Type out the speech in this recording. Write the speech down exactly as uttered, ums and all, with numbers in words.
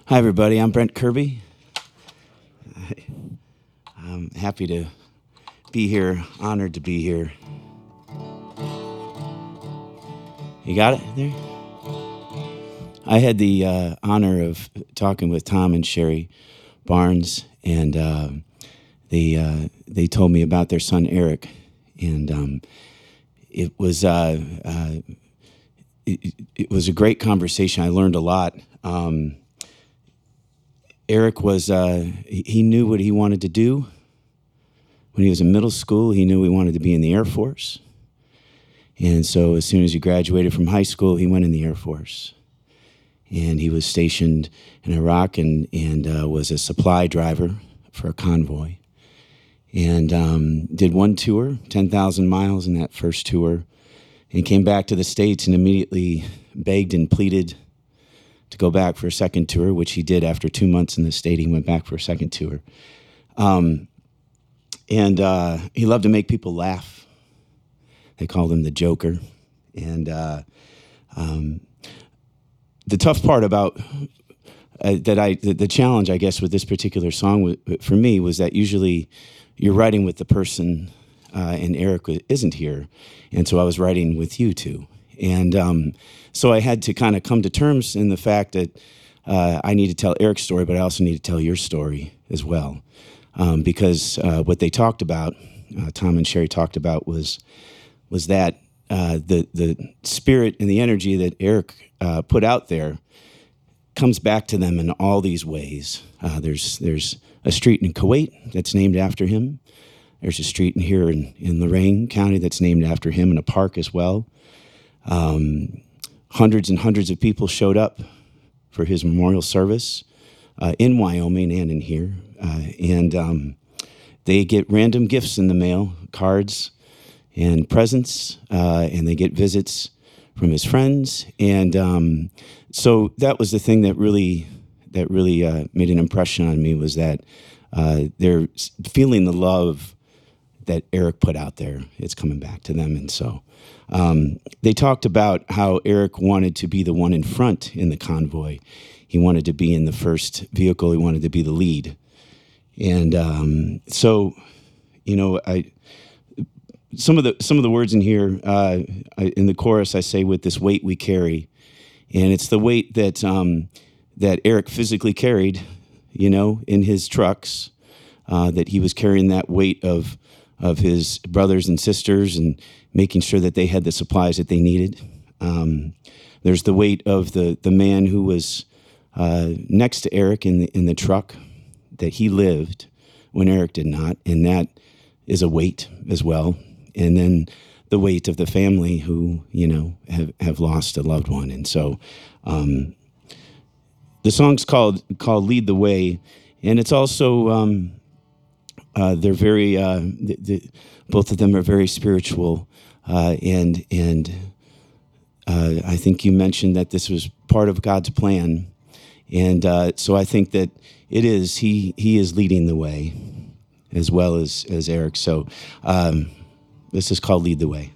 Hi, everybody. I'm Brent Kirby. I'm happy to be here, honored to be here. You got it there? I had the uh, honor of talking with Tom and Sherry Barnes, and uh, they uh, they told me about their son Eric, and um, it was uh, uh, it, it was a great conversation. I learned a lot. Um, Eric was uh, he knew what he wanted to do. When he was in middle school, he knew he wanted to be in the Air Force. And so as soon as he graduated from high school, he went in the Air Force. And he was stationed in Iraq and, and uh, was a supply driver for a convoy. And um, did one tour, ten thousand miles in that first tour, and came back to the States and immediately begged and pleaded to go back for a second tour, which he did after two months in the state. He went back for a second tour. Um, and uh, he loved to make people laugh. They called him the Joker. And uh, um, the tough part about uh, that I, the, the challenge, I guess, with this particular song w- for me was that usually you're writing with the person, uh, and Eric isn't here. And so I was writing with you two. And um, so I had to kind of come to terms in the fact that uh, I need to tell Eric's story, but I also need to tell your story as well. Um, because uh, what they talked about, uh, Tom and Sherry talked about, was was that uh, the the spirit and the energy that Eric uh, put out there comes back to them in all these ways. Uh, there's there's a street in Kuwait that's named after him. There's a street in here in, in Lorain County that's named after him, and a park as well. Um, hundreds and hundreds of people showed up for his memorial service uh, in Wyoming and in here. Uh, and um, they get random gifts in the mail, cards and presents, uh, and they get visits from his friends. And um, so that was the thing that really that really uh, made an impression on me, was that uh, they're feeling the love that Eric put out there. It's coming back to them. And so um, they talked about how Eric wanted to be the one in front in the convoy. He wanted to be in the first vehicle. He wanted to be the lead. And um, so, you know, I some of the some of the words in here, uh, I, in the chorus, I say, with this weight we carry. And it's the weight that um, that Eric physically carried, you know, in his trucks, uh, that he was carrying that weight of of his brothers and sisters and making sure that they had the supplies that they needed. Um, there's the weight of the the man who was uh, next to Eric in the, in the truck, that he lived when Eric did not, and that is a weight as well. And then the weight of the family who, you know, have, have lost a loved one. And so um, the song's called called Lead the Way, and it's also... Um, Uh, they're very, uh, the, the, both of them are very spiritual, uh, and and uh, I think you mentioned that this was part of God's plan, and uh, so I think that it is. He he is leading the way, as well as as Eric. So um, this is called Lead the Way.